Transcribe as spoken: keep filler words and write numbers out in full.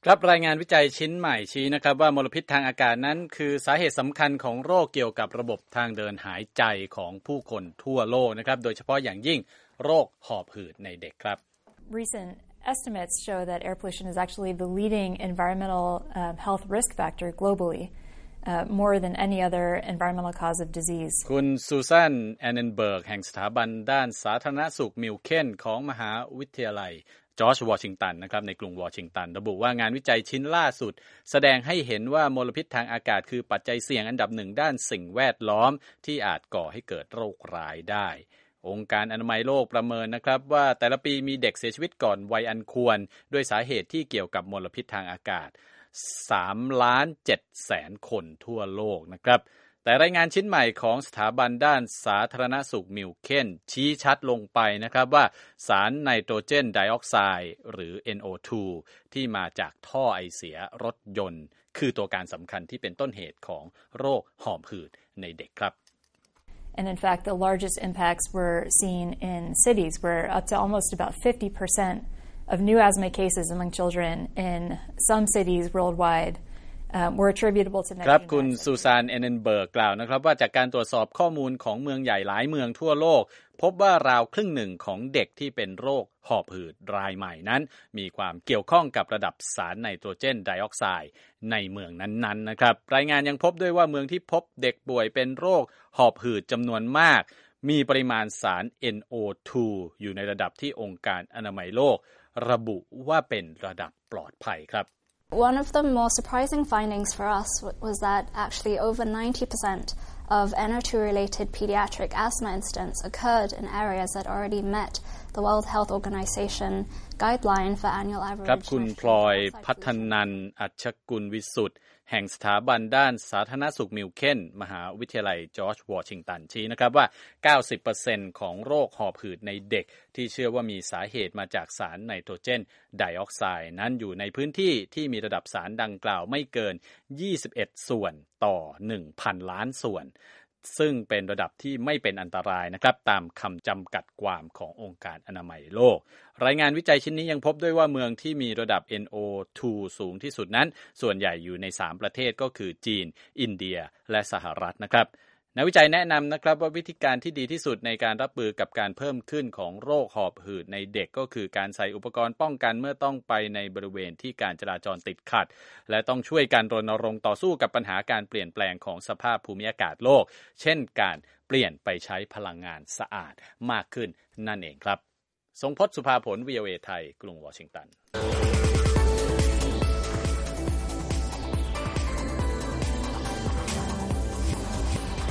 ครับรายงานวิจัยชิ้นใหม่ชี้นะครับว่ามลพิษทางอากาศนั้นคือสาเหตุสำคัญของโรคเกี่ยวกับระบบทางเดินหายใจของผู้คนทั่วโลกนะครับโดยเฉพาะอย่างยิ่งโรคหอบหืดในเด็กครับ Recent estimates show that air pollution is actually the leading environmental uh, health risk factor globally, uh, more than any other environmental cause of disease. คุณซูซานแอนเนนเบิร์กแห่งสถาบันด้านสาธารณสุขมิลเคนของมหาวิทยาลัยจอร์จวอชิงตันนะครับในกรุงวอชิงตันระบุว่างานวิจัยชิ้นล่าสุดแสดงให้เห็นว่ามลพิษทางอากาศคือปัจจัยเสี่ยงอันดับหนึ่งด้านสิ่งแวดล้อมที่อาจก่อให้เกิดโรคร้ายได้องค์การอนามัยโลกประเมินนะครับว่าแต่ละปีมีเด็กเสียชีวิตก่อนวัยอันควรด้วยสาเหตุที่เกี่ยวกับมลพิษทางอากาศสามล้านเจ็ดแสนคนทั่วโลกนะครับแต่รายงานชิ้นใหม่ของสถาบันด้านสาธารณสุขมิลเคนชี้ชัดลงไปนะครับว่าสารไนโตรเจนไดออกไซด์หรือ เอ็น โอ ทู ที่มาจากท่อไอเสียรถยนต์คือตัวการสำคัญที่เป็นต้นเหตุของโรคหอบหืดในเด็กครับ And in fact, the largest impacts were seen in cities where up to almost about fifty percent of new asthma cases among children in some cities worldwide uh, were attributable to nitrogen ครับคุณซูซาน เอเนนเบิร์กกล่าวนะครับว่าจากการตรวจสอบข้อมูลของเมืองใหญ่หลายเมืองทั่วโลกพบว่าราวครึ่งหนึ่งของเด็กที่เป็นโรคหอบหืดรายใหม่นั้นมีความเกี่ยวข้องกับระดับสารไนโตรเจนไดออกไซด์ในเมืองนั้นๆนะครับรายงานยังพบด้วยว่าเมืองที่พบเด็กป่วยเป็นโรคหอบหืดจำนวนมากมีปริมาณสาร เอ็น โอ ทู อยู่ในระดับที่องค์การอนามัยโลกระบุว่าเป็นระดับปลอดภัยครับ One of the more surprising findings for us was that actually over ninety percent of N O two related pediatric asthma incidents occurred in areas that already met the World Health Organization guideline for annual average ครับคุณพลอยพัฒนันท์อัชกุลวิสุทธิ์แห่งสถาบันด้านสาธารณสุขมิลเคนมหาวิทยาลัยจอร์จวอชิงตันชี้นะครับว่า เก้าสิบเปอร์เซ็นต์ ของโรคหอบหืดในเด็กที่เชื่อว่ามีสาเหตุมาจากสารไนโตรเจนไดออกไซด์นั้นอยู่ในพื้นที่ที่มีระดับสารดังกล่าวไม่เกินยี่สิบเอ็ดส่วนต่อ หนึ่งพัน ล้านส่วนซึ่งเป็นระดับที่ไม่เป็นอันตรายนะครับตามคำจำกัดความขององค์การอนามัยโลกรายงานวิจัยชิ้นนี้ยังพบด้วยว่าเมืองที่มีระดับ เอ็น โอ ทู สูงที่สุดนั้นส่วนใหญ่อยู่ในสามประเทศก็คือจีนอินเดียและสหรัฐนะครับนักวิจัยแนะนำนะครับว่าวิธีการที่ดีที่สุดในการรับมือกับการเพิ่มขึ้นของโรคหอบหืดในเด็กก็คือการใส่อุปกรณ์ป้องกันเมื่อต้องไปในบริเวณที่การจราจรติดขัดและต้องช่วยกันรณรงค์ต่อสู้กับปัญหาการเปลี่ยนแปลงของสภาพภูมิอากาศโลกเช่นการเปลี่ยนไปใช้พลังงานสะอาดมากขึ้นนั่นเองครับทรงพจน์ สุภาผล วี โอ เอ ไทยกรุงวอชิงตัน